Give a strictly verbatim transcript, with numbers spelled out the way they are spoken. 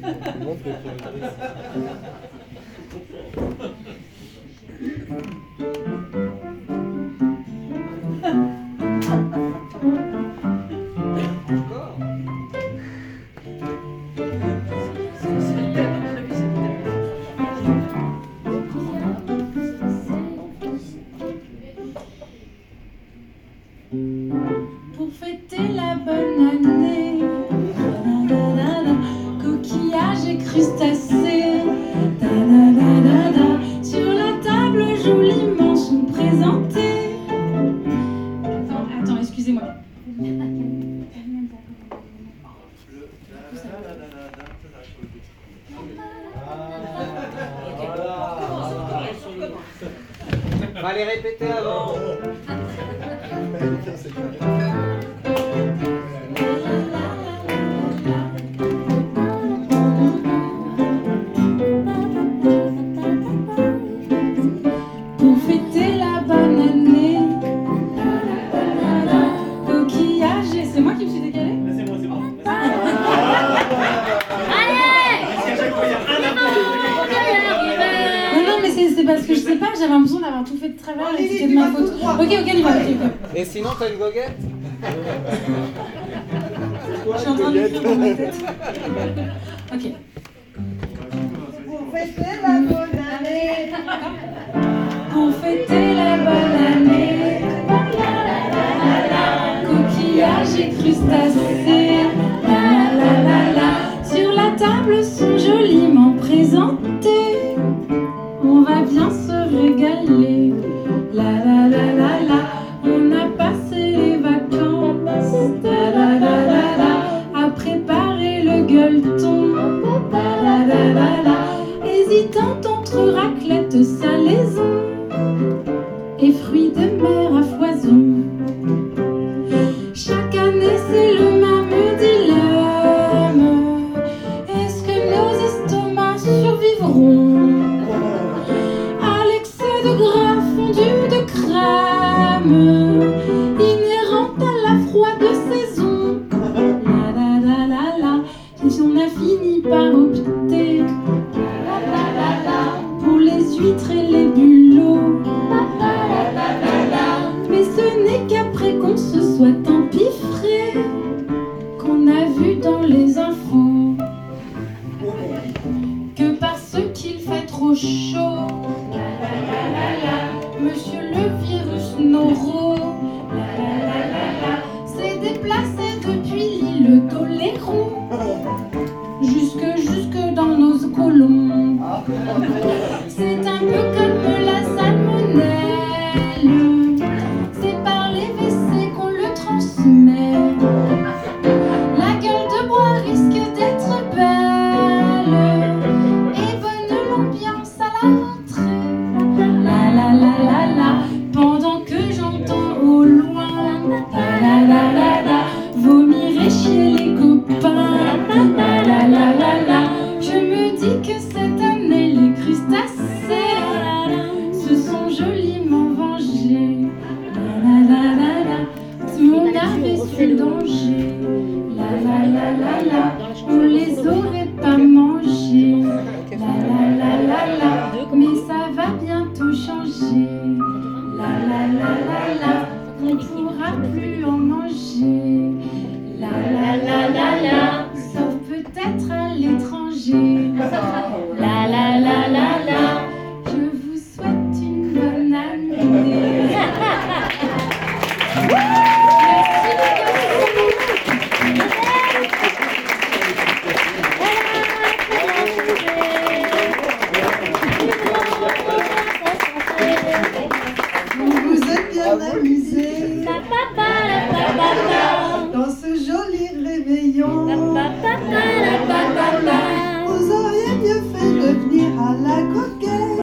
Pour fêter la bonne année, coquillages et crustacés, sur la table joliment sont présentés. Attends, attends, excusez-moi. On va les répéter avant. Pour fêter la bonne année, coquillage et... C'est moi qui me suis décalée ? C'est bon, c'est bon. Non, mais c'est parce que je sais pas, j'avais l'impression d'avoir tout fait de travers et c'était de ma faute. Ok, ok, on y va. Et sinon, t'as une goguette? Je suis en train de l'écrire dans ma tête. Ok. Pour fêter la bonne année. Pour fêter la bonne année, coquillages et crustacés, la la la la, sur la table sont joliment présentés. On va bien se régaler, la la la la la. On a passé les vacances, la la la la la, à préparer le gueuleton, la la la la la, hésitant entre raclette, salaison et fruits de mer à foison. Chaque année c'est le même dilemme. Est-ce que nos estomacs survivront à l'excès de gras fondu de crème inhérent à la froide saison? La la la la la, si on a fini par opter, la la la la, pour les huîtres et les bulots. Mais ce n'est qu'après qu'on se soit empiffré qu'on a vu dans les infos que parce qu'il fait trop chaud, la la la la la, monsieur le virus noro, la la la la la, s'est déplacé depuis l'île d'Oléron jusque jusque dans nos colons. C'est un peu comme la salmonelle. C'est par les W C qu'on le transmet. La gueule de bois risque d'être belle et bonne l'ambiance à la rentrée. La la la la la, pendant que j'entends au loin, la la la la la, vomir et chier les copains. La la la la la, je me dis que cette année les crustacés se sont joliment vengés. La la la la la, tout le monde avait su le danger. La la la la la, on les aurait pas mangés. La la la la la, mais ça va bientôt changer. La la la la la, on pourra plus en manger. La la la la la, sauf peut-être à l'étranger. La la la la la.